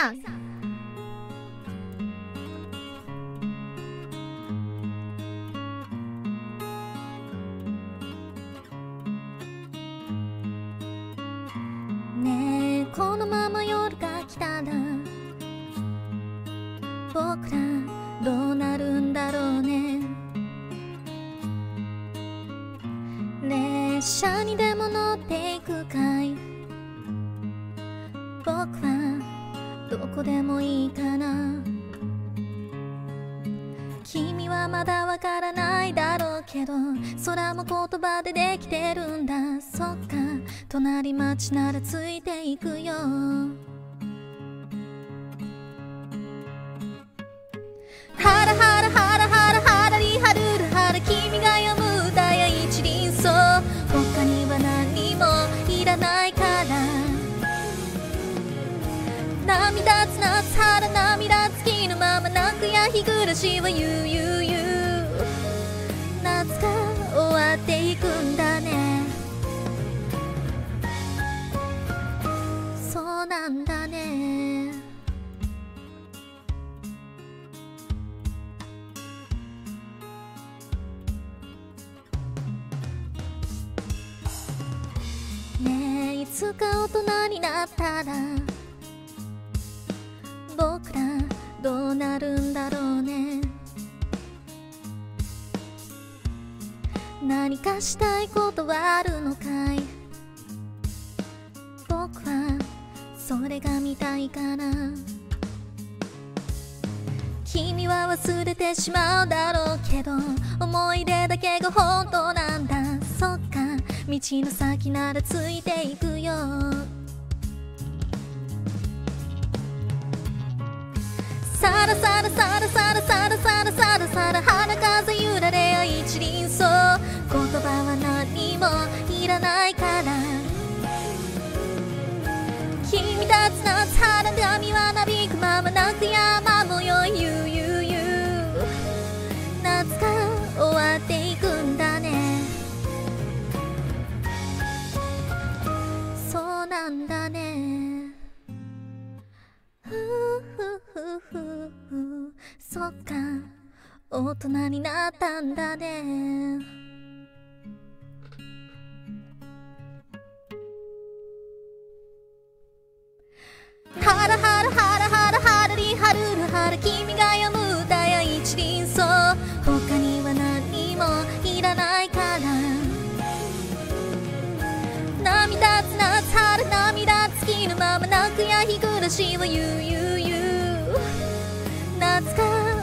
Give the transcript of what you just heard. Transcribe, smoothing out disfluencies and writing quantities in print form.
さん。ねえ、このまま夜が来たら僕らどうなるんだろうね。列車にでも乗っていくかい。僕はどこでもいいかな。君はまだわからないだろうけど、空も言葉でできてるんだ。そっか、隣町ならついていくよ。ハラハラハラハラハラリハルルハラ、君が読む歌や一輪草、他には何もいらないから。涙つ夏春涙つきのまま泣くや日暮らしはゆうゆうゆう、夏が終わっていくんだね。そうなんだね。ねえ、いつか大人になったら僕らどうなるんだろうね。何かしたいことはあるのかい。僕はそれが見たいから。君は忘れてしまうだろうけど、思い出だけが本当なんだ。そっか、道の先ならついていくよ。サラサラサラサラサラサラサラサラ、花風揺られや一輪草、言葉は何もいらないから。君たち夏花髪はなびくまま泣く山模様ゆうゆうゆう、夏が終わっていくんだね。そうなんだね。ふうふうふうふうふう、そっか、大人になったんだね。ハラハラハラハラハラリハルルハラ、君が読む歌や一輪草、他には何もいらないから。涙つ夏春涙つきのまま泣くや日暮らしはゆうゆうゆう、夏が